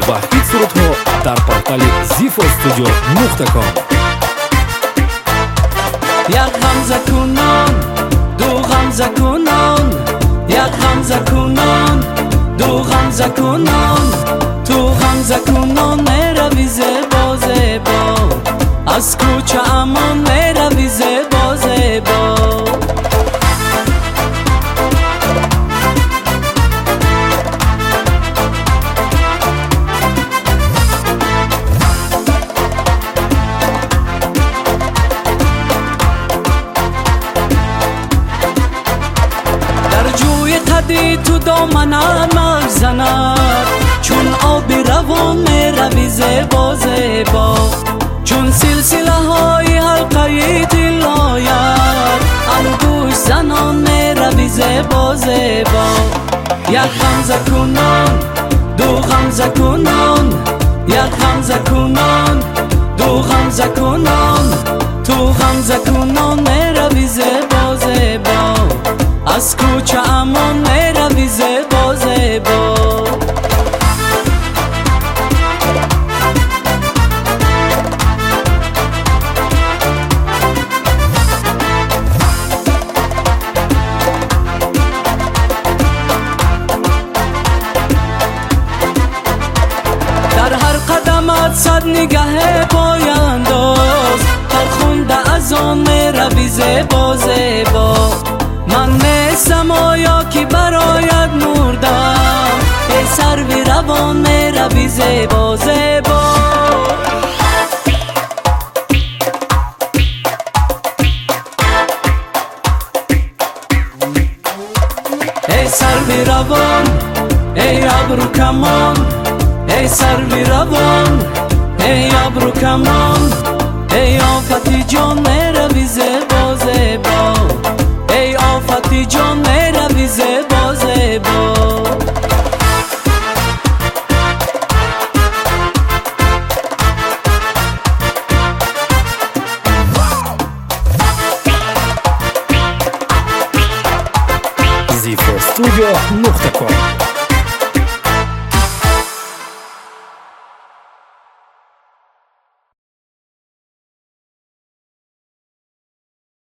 ва ҳит сурудҳо дар портали zifostudio.com. Як ғамза кунон, ду ғамза кунон, як ғамза кунон, ду ғамза кунон, ту ғамза кунон мерави зебо зебо, аз кӯча амон мерави зебо зебо. تو دامنم مغز زند چون آبی روان میروی زیبا زیبا، چون سلسله های حلقه طلایت انگوش زنان میروی زیبا زیبا. یک غمزه کنان، دو غمزه کنان، یک غمزه کنان، دو غمزه کنان، تو غمزه کنان میروی زیبا زیبا، از کوچه امان میروی زیبا زیبا. در هر قدمت صد نگه پاینداز، فرخنده از آن میروی زیبا زیبا. من میستم آیا که برایت مردم، ای سروی روان میروی زیبا زیبا. ای سروی روان، ای ابرو کمان، ای سروی روان، ای ابرو کمان، ای آفتی جان میروی زیبا زیبا، ای آفتی جان میروی زیبا زیبا. zifostudio.com